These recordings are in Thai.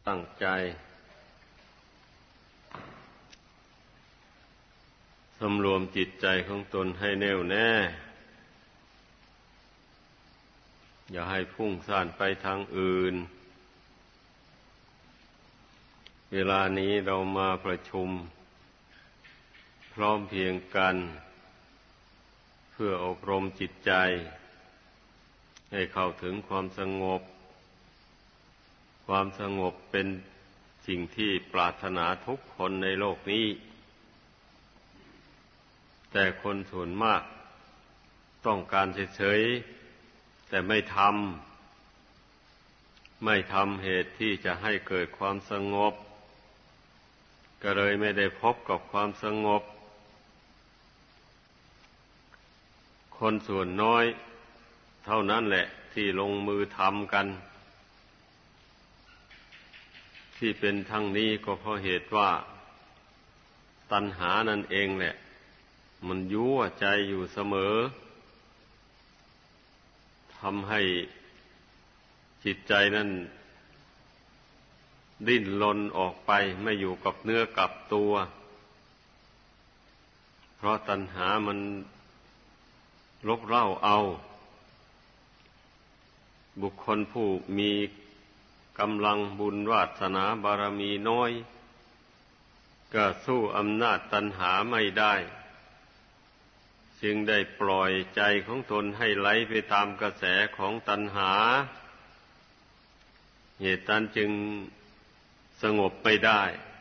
ตั้งใจสำรวมจิตใจของตนให้แน่วแน่อย่าให้พุ่งซ่านไปทางอื่นเวลานี้เรามาประชุมพร้อมเพรียงกันเพื่ออบรมจิตใจให้เข้าถึงความสงบความสงบเป็นสิ่งที่ปรารถนาทุกคนในโลกนี้แต่คนส่วนมากต้องการเฉยๆแต่ไม่ทำเหตุที่จะให้เกิดความสงบก็เลยไม่ได้พบกับความสงบคนส่วนน้อยเท่านั้นแหละที่ลงมือทำกันที่เป็นทั้งนี้ก็เพราะเหตุว่าตัณหานั่นเองแหละมันยั่วใจอยู่เสมอทำให้จิตใจนั้นดิ้นรนออกไปไม่อยู่กับเนื้อกับตัวเพราะตัณหามันรบเร้าเอาบุคคลผู้มีกำลังบุญวาสนาบารมีน้อยก็สู้อำนาจตัณหาไม่ได้จึงได้ปล่อยใจของตนให้ไหลไปตามกระแสของตัณหาเหตุนั้นจึงสงบไม่ได้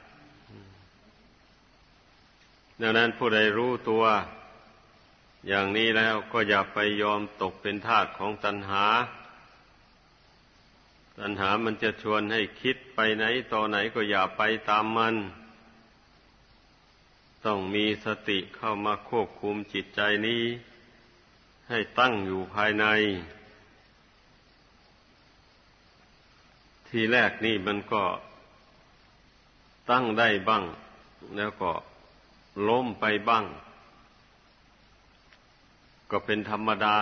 ดังนั้นผู้ใดรู้ตัวอย่างนี้แล้วก็อย่าไปยอมตกเป็นทาสของตัณหาตัณหามันจะชวนให้คิดไปไหนต่อไหนก็อย่าไปตามมันต้องมีสติเข้ามาควบคุมจิตใจนี้ให้ตั้งอยู่ภายในทีแรกนี่มันก็ตั้งได้บ้างแล้วก็ล้มไปบ้างก็เป็นธรรมดา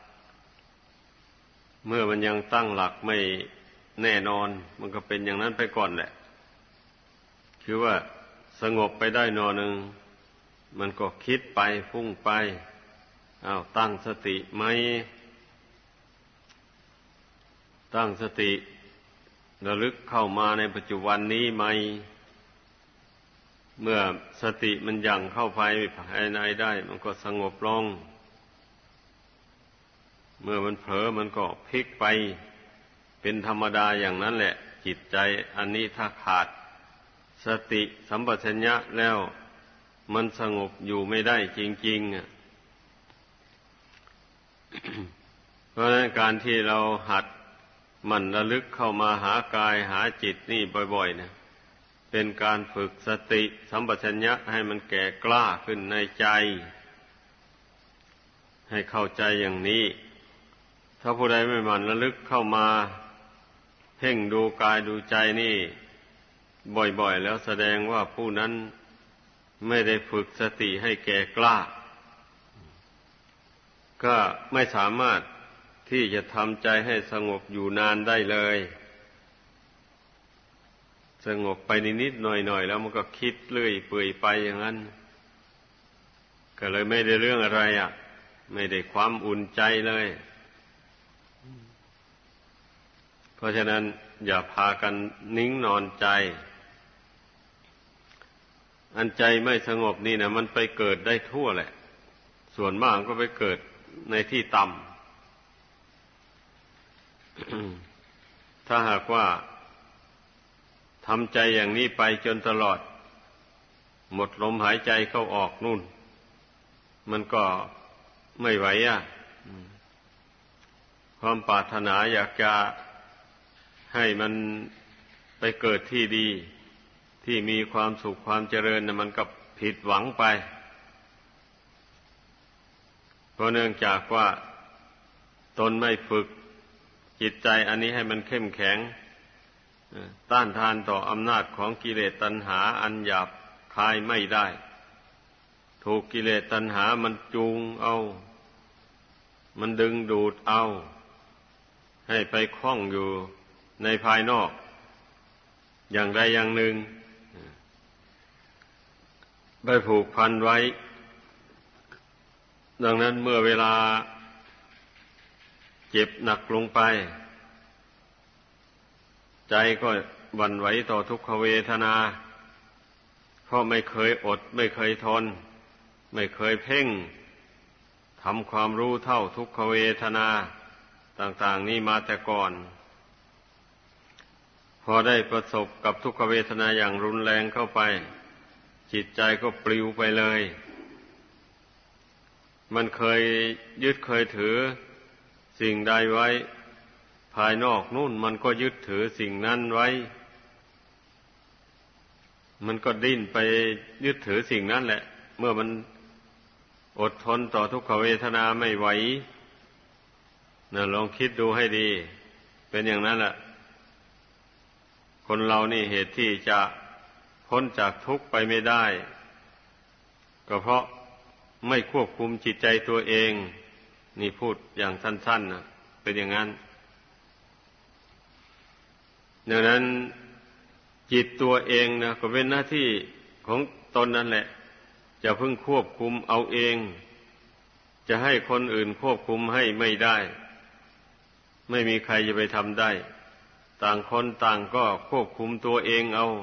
เมื่อมันยังตั้งหลักไม่แน่นอนมันก็เป็นอย่างนั้นไปก่อนแหละคือว่าสงบไปได้หน่อหนึ่งมันก็คิดไปฟุ้งไปตั้งสติไหมตั้งสติระลึกเข้ามาในปัจจุบันนี้ไหมเมื่อสติมันยั่งเข้าไปภายในได้มันก็สงบลงเมื่อมันเผลอมันก็พลิกไปเป็นธรรมดาอย่างนั้นแหละจิตใจอันนี้ถ้าขาดสติสัมปชัญญะแล้วมันสงบอยู่ไม่ได้จริงๆเพราะฉะนั้นการที่เราหัดหมั่นระลึกเข้ามาหากายหาจิตนี่บ่อยๆนะเป็นการฝึกสติสัมปชัญญะให้มันแก่กล้าขึ้นในใจให้เข้าใจอย่างนี้ถ้าผู้ใดไม่หมั่นระลึกเข้ามาเพ่งดูกายดูใจนี่บ่อยๆแล้วแสดงว่าผู้นั้นไม่ได้ฝึกสติให้แก่กล้าก็ไม่สามารถที่จะทำใจให้สงบอยู่นานได้เลยสงบไปนิดๆหน่อยๆแล้วมันก็คิดเรื่อยเปื่อยไปอย่างนั้นก็เลยไม่ได้เรื่องอะไรไม่ได้ความอุ่นใจเลยเพราะฉะนั้นอย่าพากันนิ่งนอนใจอันใจไม่สงบนี่นะมันไปเกิดได้ทั่วแหละส่วนมากก็ไปเกิดในที่ต่ำ ถ้าหากว่าทำใจอย่างนี้ไปจนตลอดหมดลมหายใจเข้าออกนู่นมันก็ไม่ไหวความปรารถนาอยากจะให้มันไปเกิดที่ดีที่มีความสุขความเจริญนะมันก็ผิดหวังไปเพราะเนื่องจากว่าตนไม่ฝึกจิตใจอันนี้ให้มันเข้มแข็งต้านทานต่ออำนาจของกิเลสตัณหาอันหยาบคายไม่ได้ถูกกิเลสตัณหามันจูงเอามันดึงดูดเอาให้ไปคล้องอยู่ในภายนอกอย่างใดอย่างหนึ่งไปผูกพันไว้ดังนั้นเมื่อเวลาเจ็บหนักลงไปใจก็หวั่นไหวต่อทุกขเวทนาเพราะไม่เคยอดไม่เคยทนไม่เคยเพ่งทำความรู้เท่าทุกขเวทนาต่างๆนี้มาแต่ก่อนพอได้ประสบกับทุกขเวทนาอย่างรุนแรงเข้าไปจิตใจก็ปลิวไปเลยมันเคยยึดเคยถือสิ่งใดไว้ภายนอกนู่นมันก็ยึดถือสิ่งนั้นไว้มันก็ดิ้นไปยึดถือสิ่งนั้นแหละเมื่อมันอดทนต่อทุกขเวทนาไม่ไหวนะลองคิดดูให้ดีเป็นอย่างนั้นแหละคนเรานี่เหตุที่จะพ้นจากทุกข์ไปไม่ได้ก็เพราะไม่ควบคุมจิตใจตัวเองนี่พูดอย่างสั้นๆนะเป็นอย่างนั้นดังนั้นจิตตัวเองนะก็เป็นหน้าที่ของตนนั่นแหละจะพึงควบคุมเอาเองจะให้คนอื่นควบคุมให้ไม่ได้ไม่มีใครจะไปทำได้ต่างคนต่างก็ควบคุมตัวเองเอา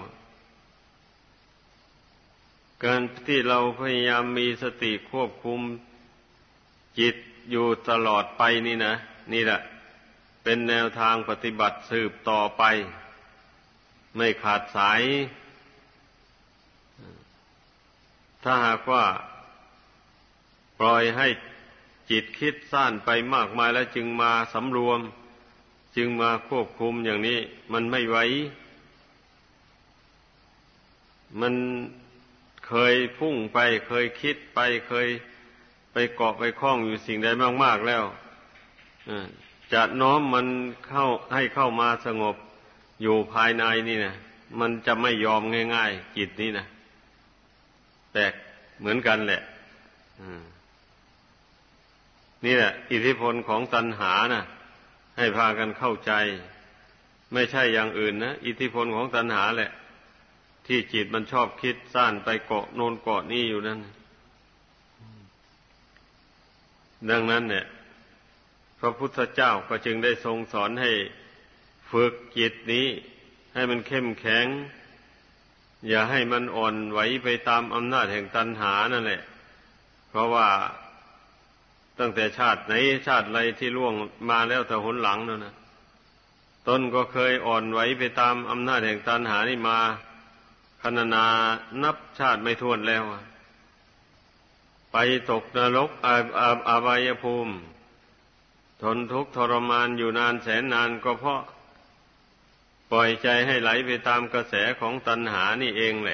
การที่เราพยายามมีสติควบคุมจิตอยู่ตลอดไปนี่นะนี่แหละเป็นแนวทางปฏิบัติสืบต่อไปไม่ขาดสายถ้าหากว่าปล่อยให้จิตคิดซ่านไปมากมายแล้วจึงมาสำรวมจึงมาควบคุมอย่างนี้มันไม่ไหวมันเคยพุ่งไปเคยคิดไปเคยไปเกาะไปคล้องอยู่สิ่งใดมากๆแล้วจะน้อมมันเข้าให้เข้ามาสงบอยู่ภายในนี่นะมันจะไม่ยอมง่ายๆจิตนี้นะแตกเหมือนกันแหละนี่แหละอิทธิพลของตัณหานะให้พากันเข้าใจไม่ใช่อย่างอื่นนะอิทธิพลของตัณหาแหละที่จิตมันชอบคิดซ่านไปเกาะโน่นเกาะนี่อยู่นั่นดังนั้นเนี่ยพระพุทธเจ้าก็จึงได้ทรงสอนให้ฝึกจิตนี้ให้มันเข้มแข็งอย่าให้มันอ่อนไหวไปตามอำนาจแห่งตัณหานั่นแหละเพราะว่าตั้งแต่ชาติไหนชาติไรที่ล่วงมาแล้วแต่หนหลังนั่นนะตนก็เคยอ่อนไหวไปตามอำนาจแห่งตัณหานี่มาพรรณนานับชาติไม่ถ้วนแล้วไปตกนรกอบายภูมิทนทุกข์ทรมานอยู่นานแสนนานก็เพราะปล่อยใจให้ไหลไปตามกระแสของตัณหานี่เองแหละ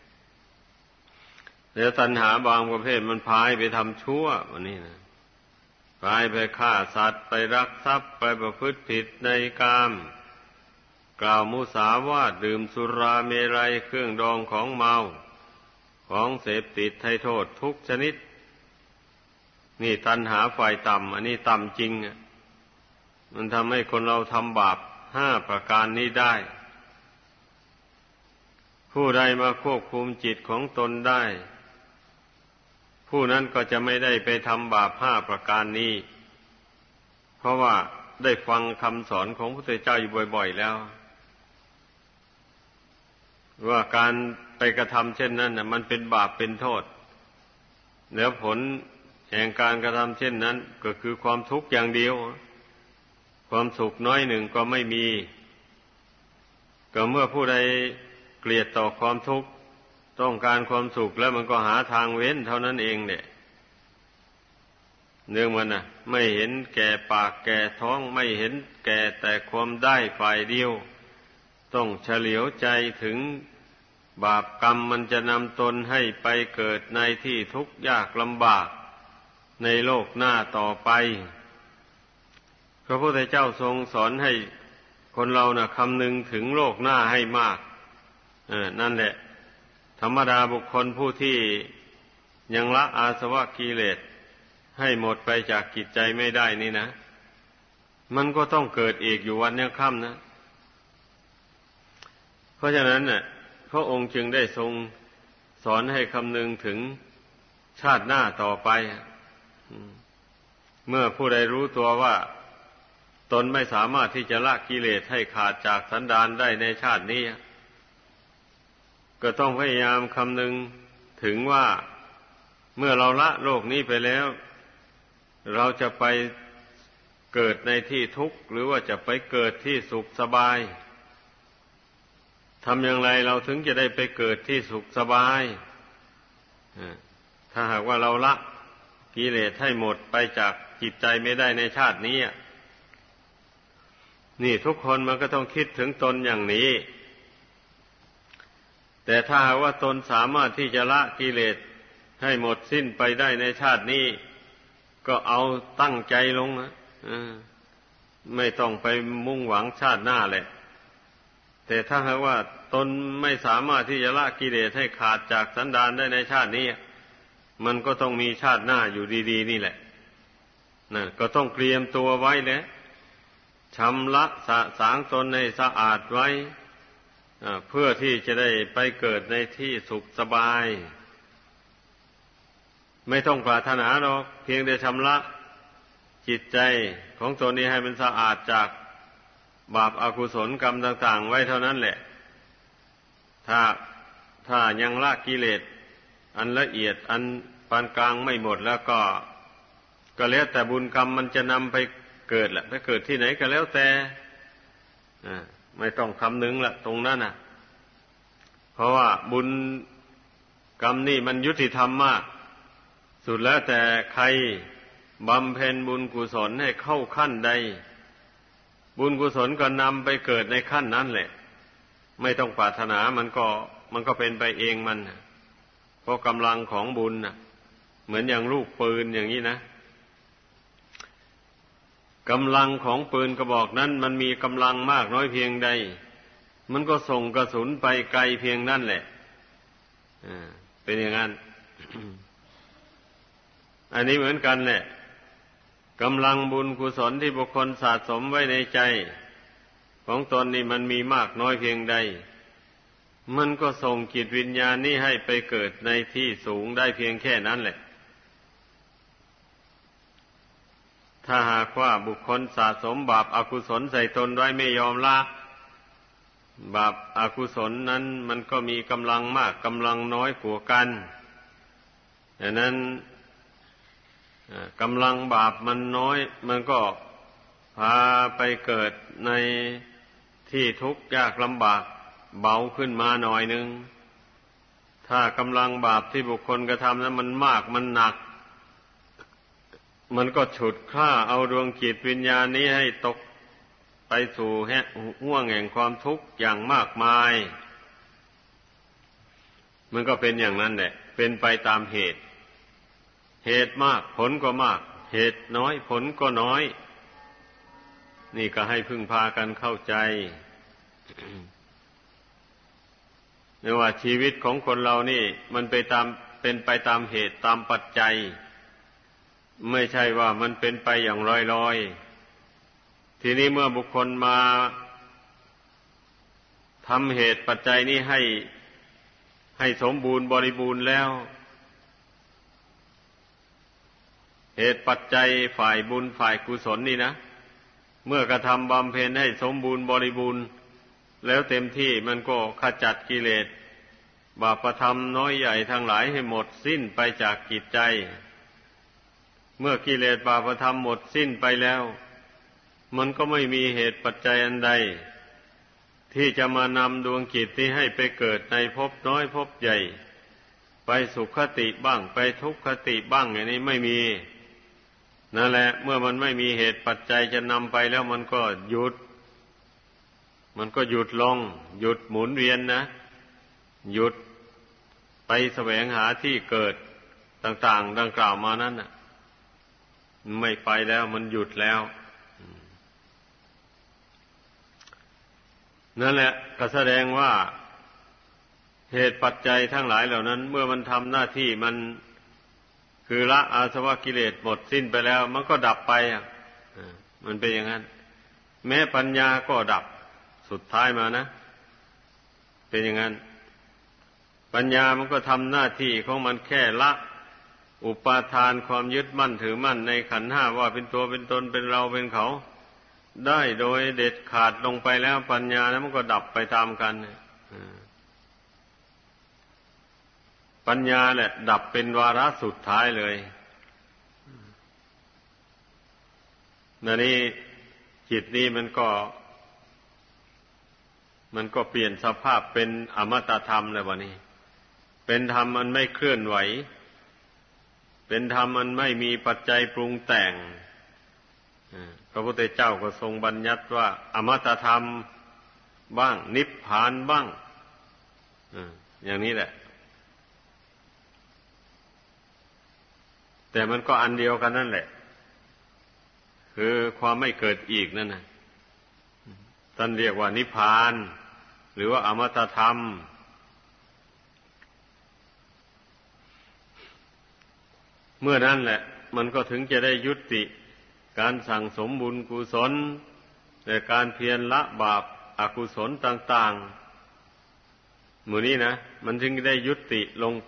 แล้วตัณหาบางประเภทมันพาไปทำชั่ววันนี้นะพาไปฆ่าสัตว์ไปรักทรัพย์ไปประพฤติผิดในกามกล่าวมุสาวาทดื่มสุราเมรัยเครื่องดองของเมาของเสพติดให้โทษทุกชนิดนี่ตัณหาฝ่ายต่ำอันนี้ต่ำจริงมันทำให้คนเราทำบาป5 ประการนี้ได้ผู้ใดมาควบคุมจิตของตนได้ผู้นั้นก็จะไม่ได้ไปทำบาป5 ประการนี้เพราะว่าได้ฟังคำสอนของพระพุทธเจ้าอยู่บ่อยๆแล้วว่าการไปกระทำเช่นนั้นมันเป็นบาปเป็นโทษแล้วผลแห่งการกระทำเช่นนั้นก็คือความทุกข์อย่างเดียวความสุขน้อยหนึ่งก็ไม่มีก็เมื่อผู้ใดเกลียดต่อความทุกข์ต้องการความสุขแล้วมันก็หาทางเว้นเท่านั้นเองเนี่ยเนื่องมันไม่เห็นแก่ปากแก่ท้องไม่เห็นแก่แต่ความได้ฝ่ายเดียวต้องเฉลียวใจถึงบาปกรรมมันจะนำตนให้ไปเกิดในที่ทุกข์ยากลำบากในโลกหน้าต่อไปพระพุทธเจ้าทรงสอนให้คนเราคำนึงถึงโลกหน้าให้มากนั่นแหละธรรมดาบุคคลผู้ที่ยังละอาสวะกิเลสให้หมดไปจากจิตใจไม่ได้นี่นะมันก็ต้องเกิดอีกอยู่วันยังค่ำนะเพราะฉะนั้นน่ะพระองค์จึงได้ทรงสอนให้คำนึงถึงชาติหน้าต่อไปเมื่อผู้ใดรู้ตัวว่าตนไม่สามารถที่จะละกิเลสให้ขาดจากสันดานได้ในชาตินี้ก็ต้องพยายามคำนึงถึงว่าเมื่อเราละโลกนี้ไปแล้วเราจะไปเกิดในที่ทุกข์หรือว่าจะไปเกิดที่สุขสบายทำอย่างไรเราถึงจะได้ไปเกิดที่สุขสบายถ้าหากว่าเราละกิเลสให้หมดไปจากจิตใจไม่ได้ในชาตินี้นี่ทุกคนมันก็ต้องคิดถึงตนอย่างนี้แต่ถ้าหากว่าตนสามารถที่จะละกิเลสให้หมดสิ้นไปได้ในชาตินี้ก็เอาตั้งใจลงนะไม่ต้องไปมุ่งหวังชาติหน้าแหละแต่ถ้าหากว่าตนไม่สามารถที่จะละกิเลสให้ขาดจากสันดานได้ในชาตินี้มันก็ต้องมีชาติหน้าอยู่ดีๆนี่แหละนั่นก็ต้องเตรียมตัวไว้แล้วชำระสะสางตนให้สะอาดไว้เพื่อที่จะได้ไปเกิดในที่สุขสบายไม่ต้องปรารถนาหรอกเพียงแต่ชำระจิตใจของตนนี้ให้มันสะอาดจากบาปอกุศลกรรมต่างๆไว้เท่านั้นแหละถ้ายังละกิเลสอันละเอียดอันปานกลางไม่หมดแล้วก็แล้วแต่บุญกรรมมันจะนำไปเกิดแหละไปเกิดที่ไหนก็แล้วแต่ไม่ต้องคำนึงละตรงนั้นเพราะว่าบุญกรรมนี่มันยุติธรรมมากสุดแล้วแต่ใครบำเพ็ญบุญกุศลให้เข้าขั้นใดบุญกุศลก็นำไปเกิดในขั้นนั้นแหละไม่ต้องปรารถนามันก็เป็นไปเองมันเพราะกำลังของบุญเหมือนอย่างลูกปืนอย่างนี้นะกำลังของปืนกระบอกนั้นมันมีกำลังมากน้อยเพียงใดมันก็ส่งกระสุนไปไกลเพียงนั่นแหละเป็นอย่างนั้น อันนี้เหมือนกันแหละกำลังบุญกุศลที่บุคคลสะสมไว้ในใจของตนนี่มันมีมากน้อยเพียงใดมันก็ส่งจิตวิญญาณนี้ให้ไปเกิดในที่สูงได้เพียงแค่นั้นแหละถ้าหากว่าบุคคลสะสมบาปอกุศลใส่ตนไว้ไม่ยอมละบาปอกุศลนั้นมันก็มีกำลังมากกำลังน้อยกว่ากันดังนั้นกำลังบาปมันน้อยมันก็พาไปเกิดในที่ทุกข์ยากลำบากเบาขึ้นมาหน่อยนึงถ้ากำลังบาปที่บุคคลกระทำนั้นมันมากมันหนักมันก็ฉุดฆ่าเอาดวงจิตวิญญาณนี้ให้ตกไปสู่ห่วงแห่งความทุกข์อย่างมากมายมันก็เป็นอย่างนั้นแหละเป็นไปตามเหตุมากผลก็มากเหตุน้อยผลก็น้อยนี่ก็ให้พึ่งพากันเข้าใจไม่ว่าชีวิตของคนเรานี่มันเป็นไปตามเหตุตามปัจจัยไม่ใช่ว่ามันเป็นไปอย่างลอยๆทีนี้เมื่อบุคคลมาทำเหตุปัจจัยนี้ให้สมบูรณ์บริบูรณ์แล้วเหตุปัจจัยฝ่ายบุญฝ่ายกุศลนี่นะเมื่อกระทำบำเพ็ญให้สมบูรณ์บริบูรณ์แล้วเต็มที่มันก็ขจัดกิเลสบาปธรรมน้อยใหญ่ทั้งหลายให้หมดสิ้นไปจากจิตใจเมื่อกิเลสบาปธรรมหมดสิ้นไปแล้วมันก็ไม่มีเหตุปัจจัยอันใดที่จะมานำดวงจิตที่ให้ไปเกิดในภพน้อยภพใหญ่ไปสุขคติบ้างไปทุกขติบ้างอย่างนี้ไม่มีนั่นแหละเมื่อมันไม่มีเหตุปัจจัยจะนำไปแล้วมันก็หยุดลงหยุดหมุนเวียนนะหยุดไปแสวงหาที่เกิดต่างๆดังกล่าวมานั้นน่ะไม่ไปแล้วมันหยุดแล้วนั่นแหละก็แสดงว่าเหตุปัจจัยทั้งหลายเหล่านั้นเมื่อมันทำหน้าที่มันคือละอาสวะกิเลสหมดสิ้นไปแล้วมันก็ดับไปมันเป็นอย่างนั้นแม้ปัญญาก็ดับสุดท้ายมานะเป็นอย่างนั้นปัญญามันก็ทำหน้าที่ของมันแค่ละอุปาทานความยึดมั่นถือมั่นในขันธ์ห้าว่าเป็นตัวเป็นตนเป็นเราเป็นเขาได้โดยเด็ดขาดลงไปแล้วปัญญานั้นมันก็ดับไปตามกันปัญญาแหละดับเป็นวาระสุดท้ายเลยนี่จิตนี้มันก็เปลี่ยนสภาพเป็นอมตะธรรมเลยวะนี่เป็นธรรมมันไม่เคลื่อนไหวเป็นธรรมมันไม่มีปัจจัยปรุงแต่งพระพุทธเจ้าก็ทรงบัญญัติว่าอมตะธรรมบ้างนิพพานบ้างอย่างนี้แหละแต่มันก็อันเดียวกันนั่นแหละคือความไม่เกิดอีกนั่นนะท่านเรียกว่านิพพานหรือว่าอมตะธรรมเมื่อนั้นแหละมันก็ถึงจะได้ยุติการสั่งสมบุญกุศลและการเพียรละบาปอกุศลต่างๆหมู่นี้นะมันจึงได้ยุติลงไป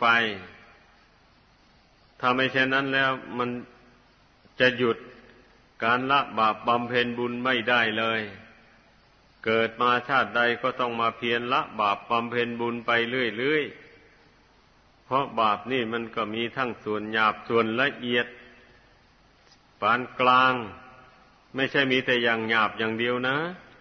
ถ้าไม่เช่นนั้นแล้วมันจะหยุดการละบาปบำเพ็ญบุญไม่ได้เลยเกิดมาชาติใดก็ต้องมาเพียรละบาปบำเพ็ญบุญไปเรื่อยๆเพราะบาปนี่มันก็มีทั้งส่วนหยาบส่วนละเอียดปานกลางไม่ใช่มีแต่อย่างหยาบอย่างเดียวนะ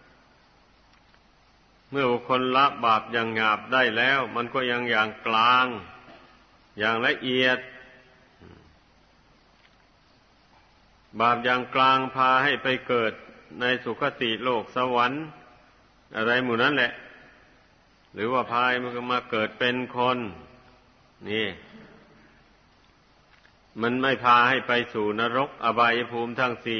เมื่อบุคคลละบาปอย่างหยาบได้แล้วมันก็ยังอย่างกลางอย่างละเอียดบาปอย่างกลางพาให้ไปเกิดในสุคติโลกสวรรค์อะไรหมู่นั้นแหละหรือว่าพาให้มันมาเกิดเป็นคนนี่มันไม่พาให้ไปสู่นรกอบายภูมิทั้งสี่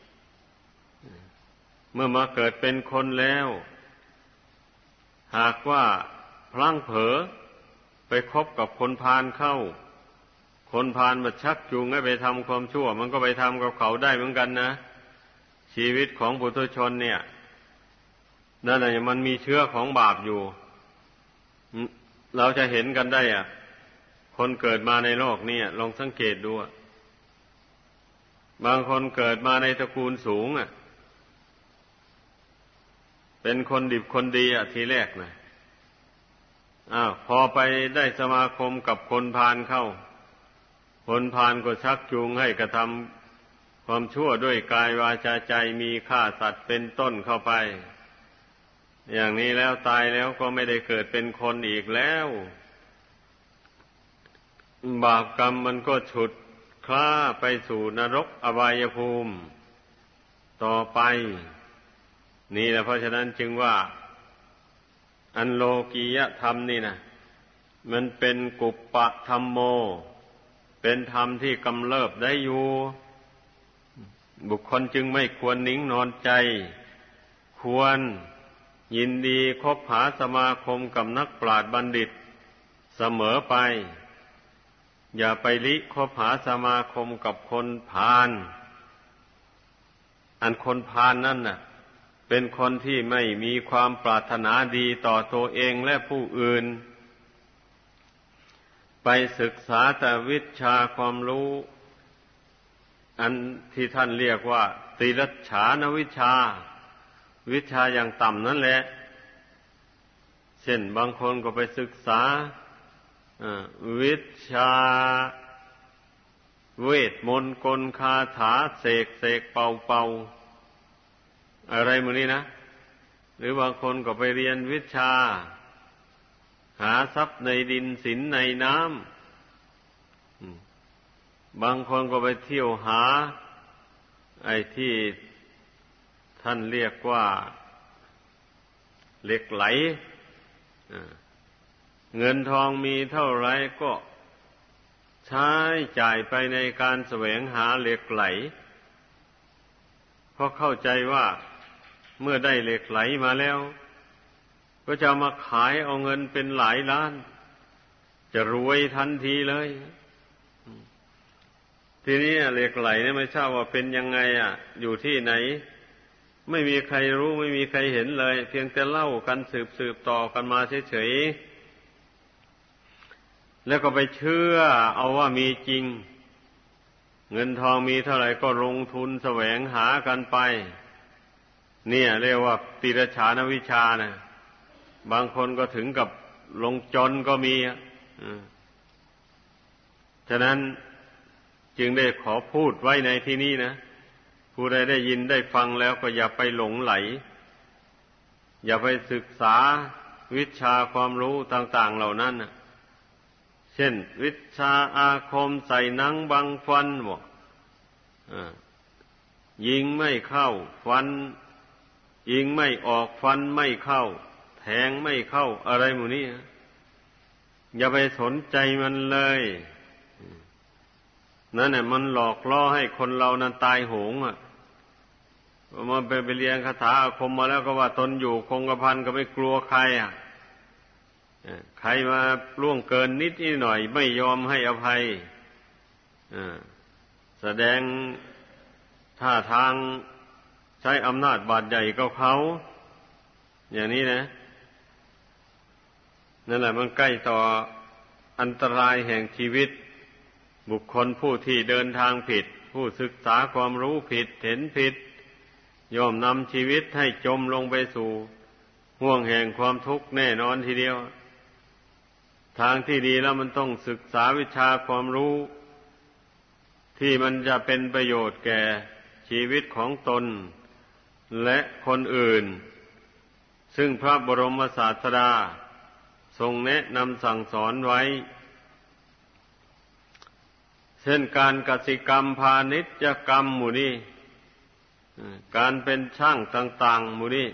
เมื่อมาเกิดเป็นคนแล้วหากว่าพลั้งเผลอไปคบกับคนพาลเข้าคนพาลมาชักจูงให้ไปทำความชั่วมันก็ไปทำกับเขาได้เหมือนกันนะชีวิตของปุถุชนเนี่ยนั่นแหละมันมีเชื้อของบาปอยู่เราจะเห็นกันได้คนเกิดมาในโลกนี้ลองสังเกตดูบางคนเกิดมาในตระกูลสูงเป็นคนดิบคนดีทีแรกนะพอไปได้สมาคมกับคนพาลเข้าคนพาลก็ชักจูงให้กระทำความชั่วด้วยกายวาจาใจมีฆ่าสัตว์เป็นต้นเข้าไปอย่างนี้แล้วตายแล้วก็ไม่ได้เกิดเป็นคนอีกแล้วบาปกรรมมันก็ฉุดคล้าไปสู่นรกอบายภูมิต่อไปนี่แหละเพราะฉะนั้นจึงว่าอันโลกียธรรมนี่นะมันเป็นกุปปะธัมโมเป็นธรรมที่กำเริบได้อยู่บุคคลจึงไม่ควรนิ่งนอนใจควรยินดีคบหาสมาคมกับนักปราชญ์บัณฑิตเสมอไปอย่าไปลิคบหาสมาคมกับคนพาลอันคนพาลนั่นน่ะเป็นคนที่ไม่มีความปรารถนาดีต่อตัวเองและผู้อื่นไปศึกษาแต่วิชาความรู้อันที่ท่านเรียกว่าติรัจฉานวิชาวิชาอย่างต่ำนั่นแหละเช่นบางคนก็ไปศึกษาวิชาเวทมนต์กลคาถาเสกเป่าอะไรหมดนี้นะหรือบางคนก็ไปเรียนวิชาหาทรัพย์ในดินสินในน้ำบางคนก็ไปเที่ยวหาไอ้ที่ท่านเรียกว่าเหล็กไหลเงินทองมีเท่าไรก็ใช้จ่ายไปในการแสวงหาเหล็กไหลเพราะเข้าใจว่าเมื่อได้เหล็กไหลมาแล้วก็จะมาขายเอาเงินเป็นหลายล้านจะรวยทันทีเลยทีนี้เหล็กไหลเนี่ยไม่ทราบว่าเป็นยังไงอยู่ที่ไหนไม่มีใครรู้ไม่มีใครเห็นเลยเพียงแต่เล่ากันสืบต่อกันมาเฉยๆแล้วก็ไปเชื่อเอาว่ามีจริงเงินทองมีเท่าไหร่ก็ลงทุนแสวงหากันไปเนี่ยเรียกว่าติรฉานวิชานะบางคนก็ถึงกับลงจนก็มีฉะนั้นจึงได้ขอพูดไว้ในที่นี้นะผู้ใดได้ยินได้ฟังแล้วก็อย่าไปหลงไหลอย่าไปศึกษาวิชาความรู้ต่างๆเหล่านั้นเช่นวิชาอาคมใส่หนังบังฟันบอกยิงไม่เข้าฟันยิงไม่ออกฟันไม่เข้าแทงไม่เข้าอะไรหมู่นี้อย่าไปสนใจมันเลยนั่นแหละมันหลอกล่อให้คนเรานั้นตายโหงมันไปเรียนคาถาอาคมมาแล้วก็ว่าตนอยู่คงกระพันก็ไม่กลัวใครใครมาล่วงเกินนิดหน่อยไม่ยอมให้อภัยแสดงท่าทางใช้อำนาจบาดใหญ่ก็เขาอย่างนี้นะนั่นแหละมันใกล้ต่ออันตรายแห่งชีวิตบุคคลผู้ที่เดินทางผิดผู้ศึกษาความรู้ผิดเห็นผิดย่อมนำชีวิตให้จมลงไปสู่ห่วงแห่งความทุกข์แน่นอนทีเดียวทางที่ดีแล้วมันต้องศึกษาวิชาความรู้ที่มันจะเป็นประโยชน์แก่ชีวิตของตนและคนอื่นซึ่งพระบรมศาสดาทรงแนะนำสั่งสอนไว้เช่นการกสิกรรมพาณิชยกรรมหมู่นี้การเป็นช่างต่างๆหมู่นี้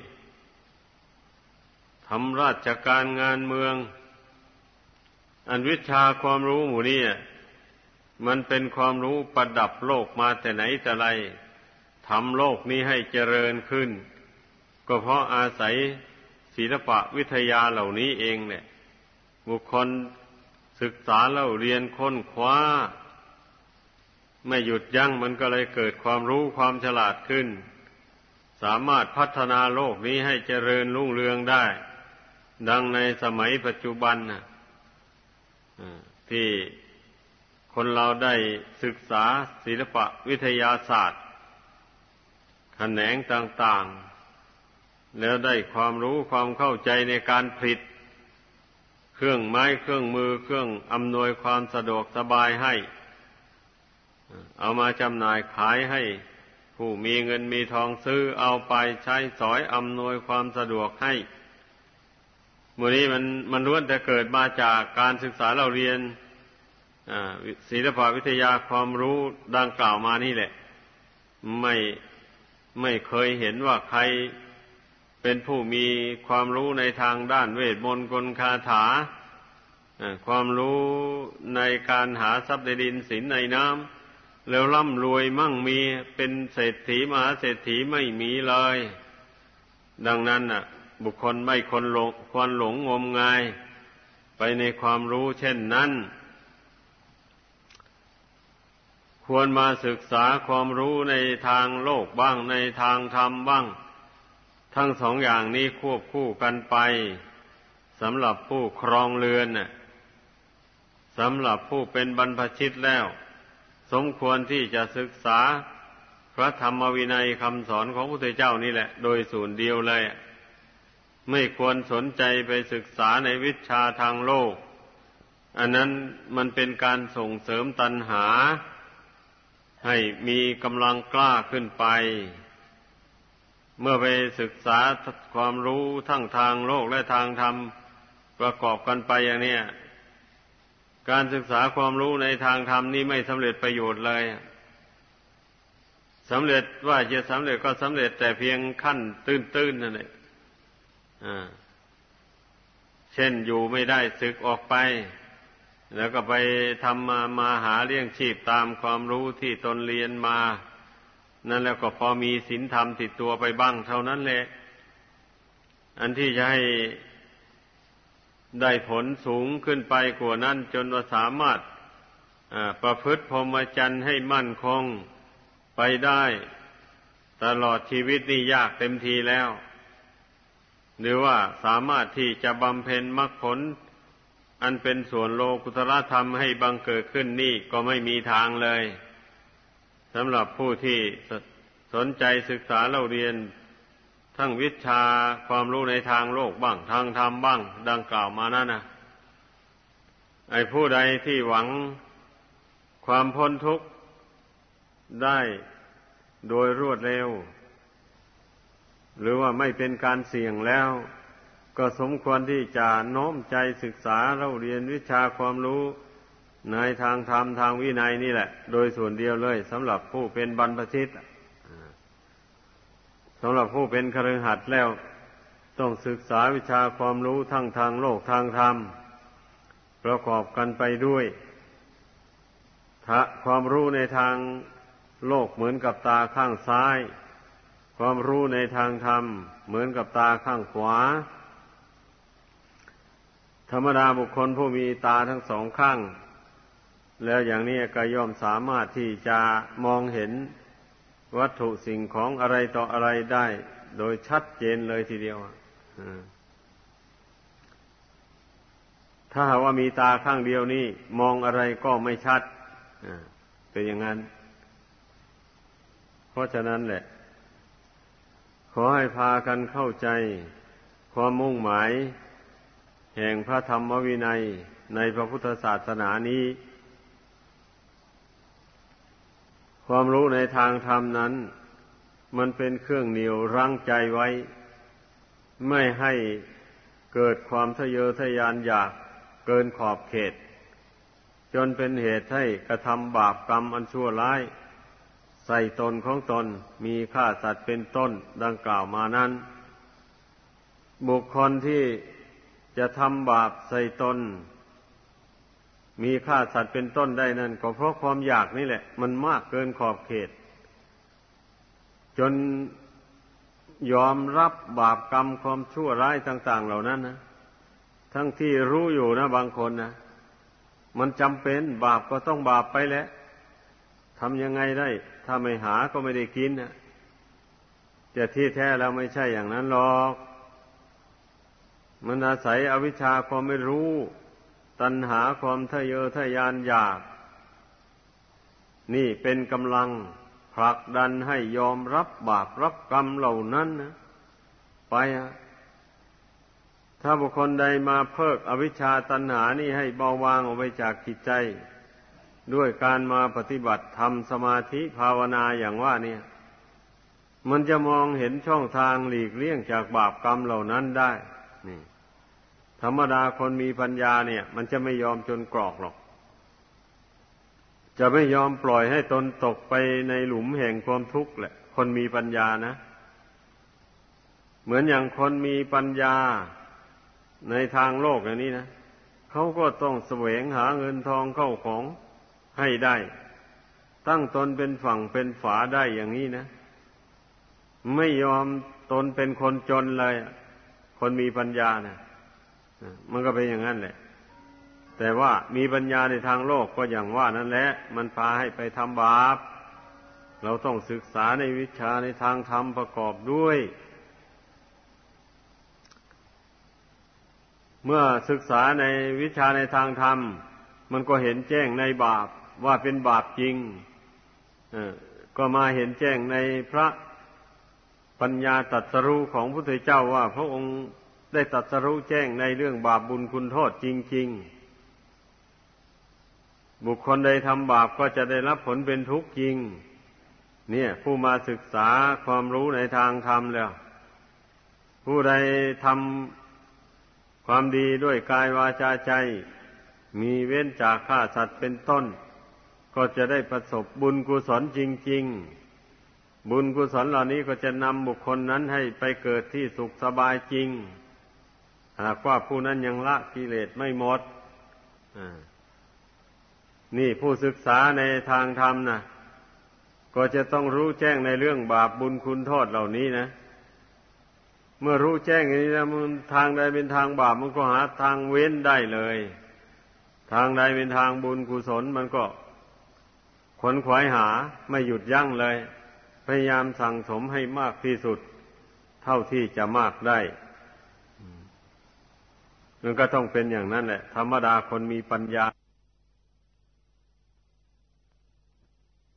ทำราชการงานเมืองอันวิชาความรู้หมู่นี้มันเป็นความรู้ประดับโลกมาแต่ไหนแต่ไรทำโลกนี้ให้เจริญขึ้นก็เพราะอาศัยศิลปะวิทยาเหล่านี้เองเนี่ยบุคคลศึกษาเล่าเรียนค้นคว้าไม่หยุดยั้งมันก็เลยเกิดความรู้ความฉลาดขึ้นสามารถพัฒนาโลกนี้ให้เจริญรุ่งเรืองได้ดังในสมัยปัจจุบันที่คนเราได้ศึกษาศิลปะวิทยาศาสตร์แขนงต่างๆแล้วได้ความรู้ความเข้าใจในการผลิตเครื่องไม้เครื่องมือเครื่องอำนวยความสะดวกสบายให้เอามาจำหน่ายขายให้ผู้มีเงินมีทองซื้อเอาไปใช้สอยอำนวยความสะดวกให้หมู่นี้มันล้วนแต่เกิดมาจากการศึกษาเราเรียนศิลปวิทยาความรู้ดังกล่าวมานี่แหละไม่เคยเห็นว่าใครเป็นผู้มีความรู้ในทางด้านเวทมนต์กลคาถาความรู้ในการหาทรัพย์ในดินสินในน้ำแล้วร่ำรวยมั่งมีเป็นเศรษฐีมหาเศรษฐีไม่มีเลยดังนั้นบุคคลไม่ควรหลงงมงายไปในความรู้เช่นนั้นควรมาศึกษาความรู้ในทางโลกบ้างในทางธรรมบ้างทั้งสองอย่างนี้ควบคู่กันไปสำหรับผู้ครองเรือนสำหรับผู้เป็นบรรพชิตแล้วสมควรที่จะศึกษาพระธรรมวินัยคำสอนของพระพุทธเจ้านี่แหละโดยส่วนเดียวเลยไม่ควรสนใจไปศึกษาในวิชาทางโลกอันนั้นมันเป็นการส่งเสริมตัณหาให้มีกำลังกล้าขึ้นไปเมื่อไปศึกษาความรู้ทั้งทางโลกและทางธรรมประกอบกันไปอย่างนี้การศึกษาความรู้ในทางธรรมนี่ไม่สำเร็จประโยชน์เลยสำเร็จว่าจะสำเร็จก็สำเร็จแต่เพียงขั้นตื้นๆนั่นแหละเช่นอยู่ไม่ได้สึกออกไปแล้วก็ไปทำมาหาเลี้ยงชีพตามความรู้ที่ตนเรียนมานั่นแล้วก็พอมีศีลธรรมติดตัวไปบ้างเท่านั้นแหละอันที่จะให้ได้ผลสูงขึ้นไปกว่านั้นจนว่าสามารถประพฤติพรหมจรรย์ให้มั่นคงไปได้ตลอดชีวิตนี่ยากเต็มทีแล้วหรือว่าสามารถที่จะบำเพ็ญมรรคผลอันเป็นส่วนโลกุตตรธรรมให้บังเกิดขึ้นนี่ก็ไม่มีทางเลยสำหรับผู้ที่สนใจศึกษาเล่าเรียนทั้งวิชาความรู้ในทางโลกบ้างทางธรรมบ้างดังกล่าวมานั่นนะไอ้ผู้ใดที่หวังความพ้นทุกข์ได้โดยรวดเร็วหรือว่าไม่เป็นการเสี่ยงแล้วก็สมควรที่จะโน้มใจศึกษาเล่าเรียนวิชาความรู้ในทางธรรมทางวินัยนี่แหละโดยส่วนเดียวเลยสำหรับผู้เป็นบรรพชิตสำหรับผู้เป็นคฤหัสถ์แล้วต้องศึกษาวิชาความรู้ทั้งทางโลกทางธรรมประกอบกันไปด้วยความรู้ในทางโลกเหมือนกับตาข้างซ้ายความรู้ในทางธรรมเหมือนกับตาข้างขวาธรรมดาบุคคลผู้มีตาทั้งสองข้างแล้วอย่างนี้ก็ย่อมสามารถที่จะมองเห็นวัตถุสิ่งของอะไรต่ออะไรได้โดยชัดเจนเลยทีเดียวถ้าหากว่ามีตาข้างเดียวนี่มองอะไรก็ไม่ชัดเป็นอย่างนั้นเพราะฉะนั้นแหละขอให้พากันเข้าใจความมุ่งหมายแห่งพระธรรมวินัยในพระพุทธศาสนานี้ความรู้ในทางธรรมนั้นมันเป็นเครื่องเหนี่ยวรั้งใจไว้ไม่ให้เกิดความทะเยอทะยานอยากเกินขอบเขตจนเป็นเหตุให้กระทำบาปกรรมอันชั่วร้ายใส่ตนของตนมีฆ่าสัตว์เป็นต้นดังกล่าวมานั้นบุคคลที่จะทำบาปใส่ตนมีฆ่าสัตว์เป็นต้นได้นั่นก็เพราะความอยากนี่แหละมันมากเกินขอบเขตจนยอมรับบาปกรรมความชั่วร้ายต่างๆเหล่านั้นนะทั้งที่รู้อยู่นะบางคนนะมันจำเป็นบาปก็ต้องบาปไปแล้วทำยังไงได้ถ้าไม่หาก็ไม่ได้กินนะแต่ที่แท้แล้วไม่ใช่อย่างนั้นหรอกมันอาศัยอวิชชาความไม่รู้ตัณหาความทะเยอทะยานอยากนี่เป็นกำลังผลักดันให้ยอมรับบาปรับกรรมเหล่านั้นนะไปถ้าบุคคลใดมาเพิกอวิชชาตัณหานี่ให้เบาบางออกไปจากจิตใจด้วยการมาปฏิบัติธรรมสมาธิภาวนาอย่างว่าเนี่ยมันจะมองเห็นช่องทางหลีกเลี่ยงจากบาปกรรมเหล่านั้นได้นี่ธรรมดาคนมีปัญญาเนี่ยมันจะไม่ยอมจนกรอกหรอกจะไม่ยอมปล่อยให้ตนตกไปในหลุมแห่งความทุกข์แหละคนมีปัญญานะเหมือนอย่างคนมีปัญญาในทางโลกอย่างนี้นะเขาก็ต้องแสวงหาเงินทองเข้าของให้ได้ตั้งตนเป็นฝั่งเป็นฝาได้อย่างนี้นะไม่ยอมตนเป็นคนจนเลยคนมีปัญญานะมันก็เป็นอย่างนั้นแหละแต่ว่ามีปัญญาในทางโลกก็อย่างว่านั่นแหละมันพาให้ไปทำบาปเราต้องศึกษาในวิชาในทางธรรมประกอบด้วยเมื่อศึกษาในวิชาในทางธรรมมันก็เห็นแจ้งในบาปว่าเป็นบาปจริงก็มาเห็นแจ้งในพระปัญญาตรัสรู้ของพระพุทธเจ้าว่าพระองค์ได้ตรัสรู้แจ้งในเรื่องบาปบุญคุณโทษจริงๆบุคคลใดทำบาปก็จะได้รับผลเป็นทุกข์จริงเนี่ยผู้มาศึกษาความรู้ในทางธรรมแล้วผู้ใดทำความดีด้วยกายวาจาใจมีเว้นจากฆ่าสัตว์เป็นต้นก็จะได้ประสบบุญกุศลจริงๆบุญกุศลเหล่านี้ก็จะนำบุคคลนั้นให้ไปเกิดที่สุขสบายจริงหากว่าผู้นั้นยังละกิเลสไม่หมดนี่ผู้ศึกษาในทางธรรมนะก็จะต้องรู้แจ้งในเรื่องบาปบุญคุณโทษเหล่านี้นะเมื่อรู้แจ้งอย่างนี้แล้วมันทางใดเป็นทางบาปมันก็หาทางเว้นได้เลยทางใดเป็นทางบุญกุศลมันก็ขวนขวายหาไม่หยุดยั้งเลยพพยายามสั่งสมให้มากที่สุดเท่าที่จะมากได้มันก็ต้องเป็นอย่างนั้นแหละธรรมดาคนมีปัญญา